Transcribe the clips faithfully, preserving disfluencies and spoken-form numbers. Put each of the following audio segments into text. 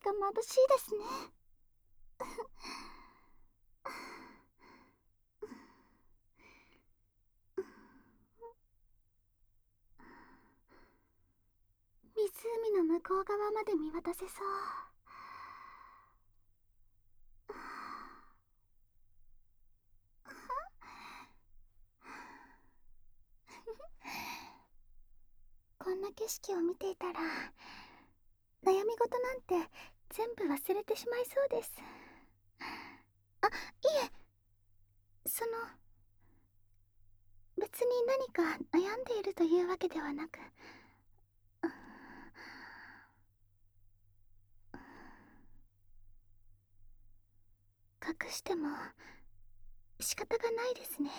が眩しいですね。湖の向こう側まで見渡せそう。こんな景色を見ていたら悩み事なんて全部忘れてしまいそうです。あ、いえ、その別に何か悩んでいるというわけではなく、隠しても仕方がないですね。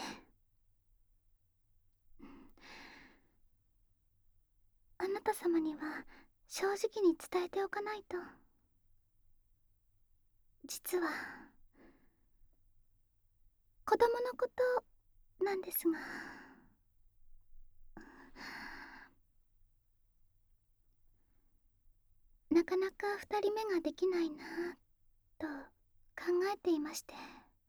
あなた様には正直に伝えておかないと。実は子供のことなんですが、なかなか二人目ができないなぁと考えていまして。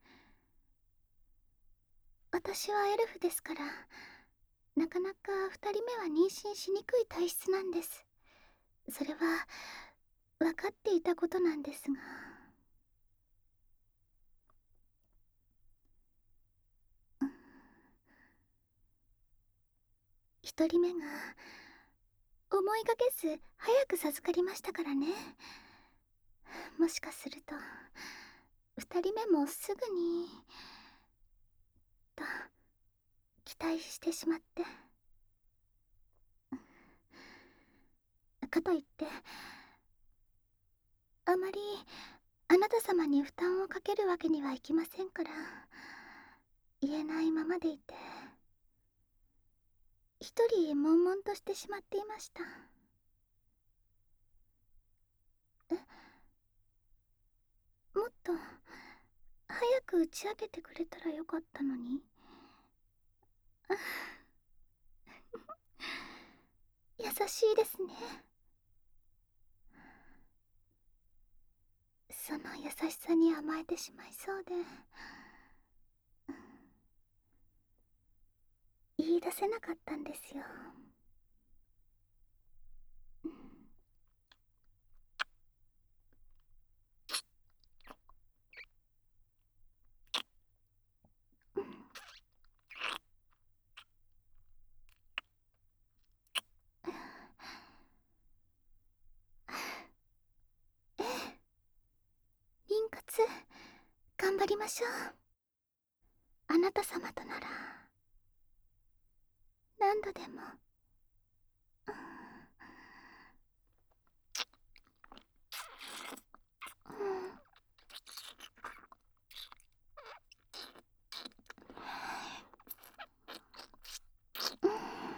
私はエルフですから、なかなか二人目は妊娠しにくい体質なんです。それは分かっていたことなんですが、一人目が思いがけず早く授かりましたからね。もしかすると二人目もすぐにと期待してしまって。かといってあまりあなた様に負担をかけるわけにはいきませんから、言えないままでいて一人悶々としてしまっていました。え、もっと早く打ち明けてくれたらよかったのに。優しいですね。その優しさに甘えてしまいそうで言い出せなかったんですよ。ええ、妊活頑張りましょう。あなた様となら何度でも。うん、うん、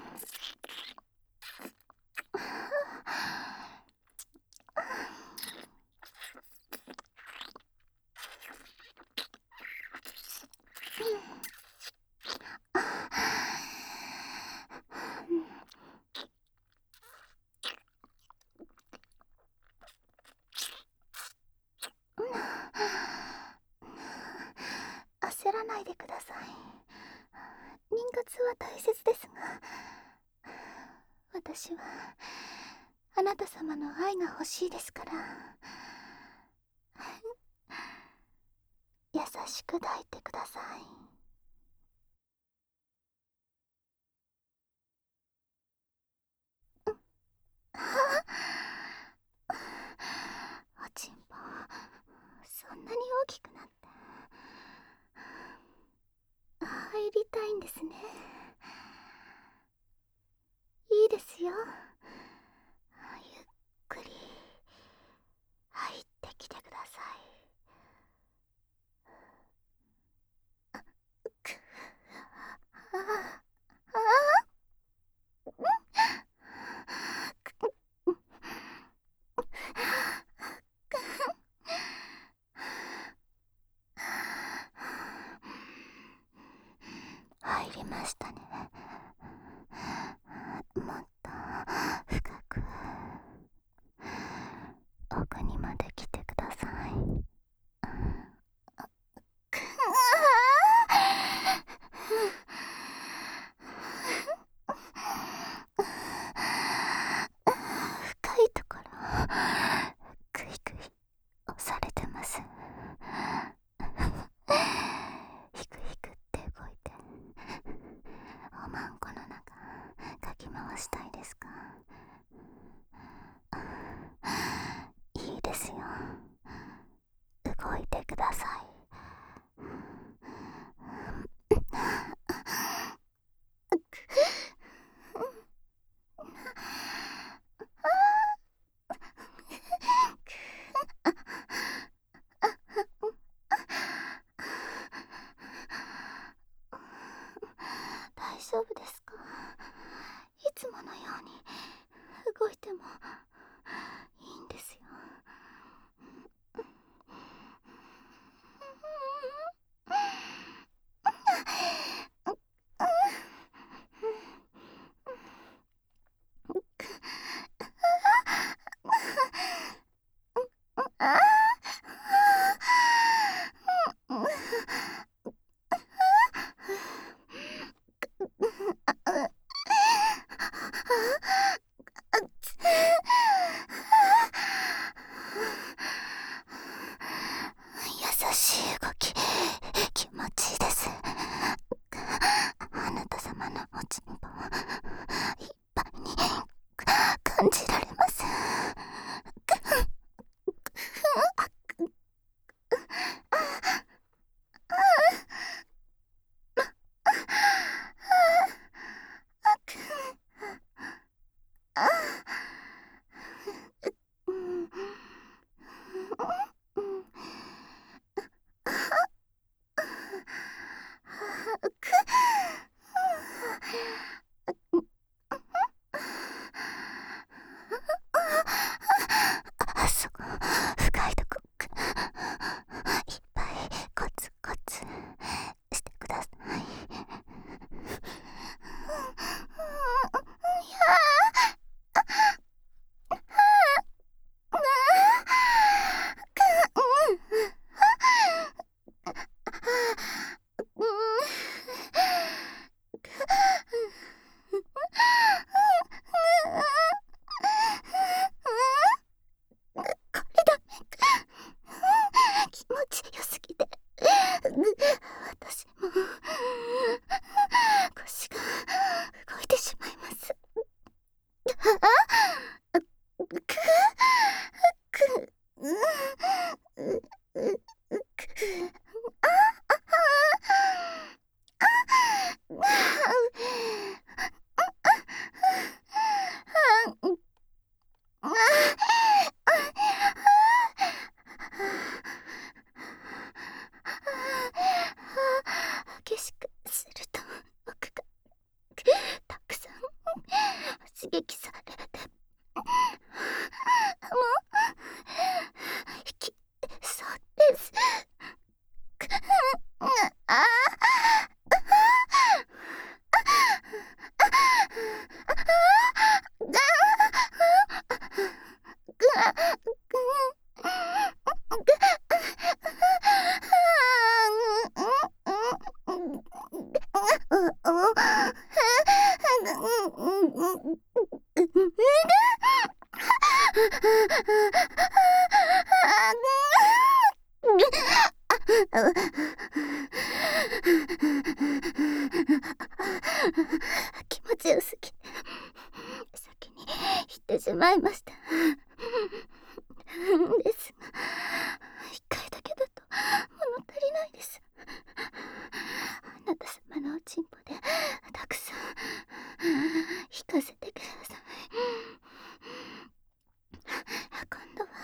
焦らないでください。妊活は大切ですが、私はあなた様の愛が欲しいですから。優しく抱いてください。おちんぽそんなに大きくなって入りたいんですね。いいですよ、ゆっくり入ってきてください。くああ入りまししたいですか？いいですよ。動いてください。大丈夫ですか？いつものように動いてもいいんですよ。優しい動き、気持ちいいです。あなた様のおちんぽをいっぱいに感じられます。あそこ深いとこいっぱいコツコツしてください。気持ちよすぎて私も腰が動いてしまいます。あくく激しくすると奥がたくさん刺激されてもう引きそうです。あ気持ちよすぎ先に言ってしまいました。ですが一回だけだと物足りないです。あなた様のおちんぽでたくさん引かせてください。今度は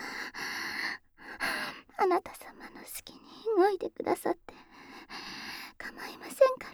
あなた様の好きに動いてくださって構いませんから。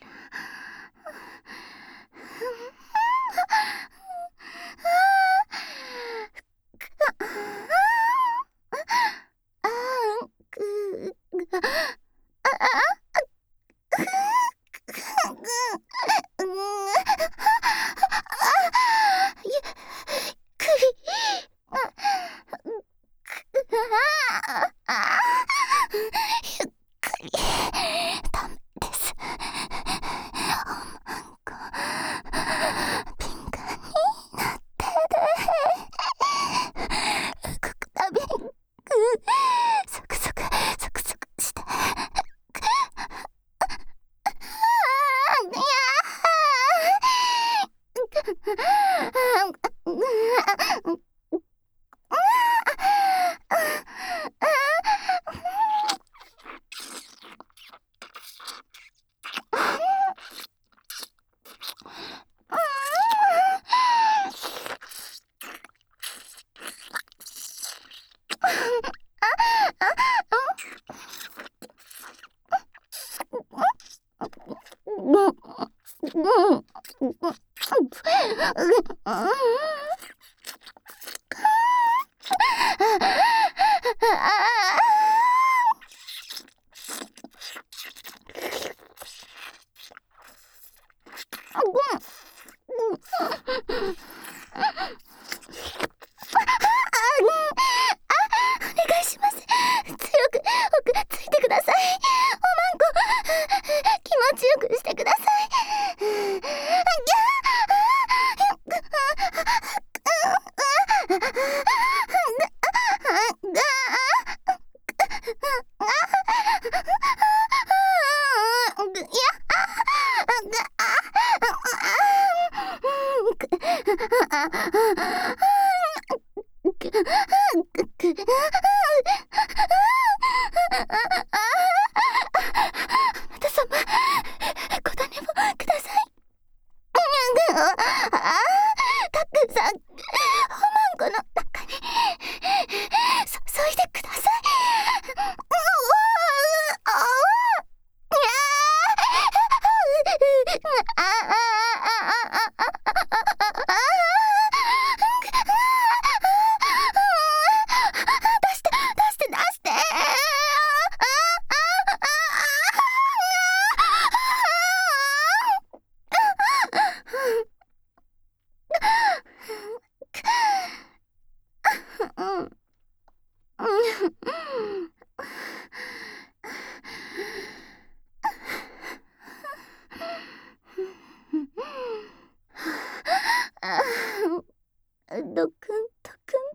ドクンドクン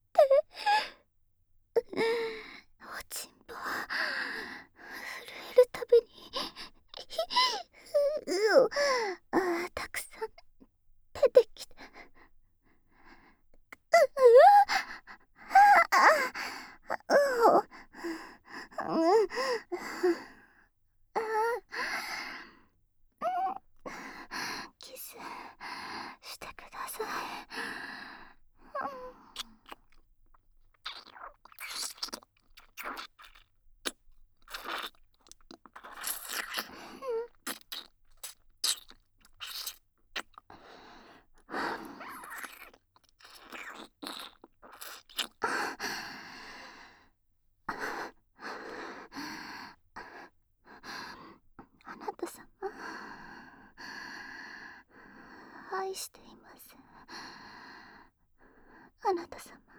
っておちんぽは震えるたびにうあたくさん出てきてキスしてください。あなた様、愛しています。あなた様。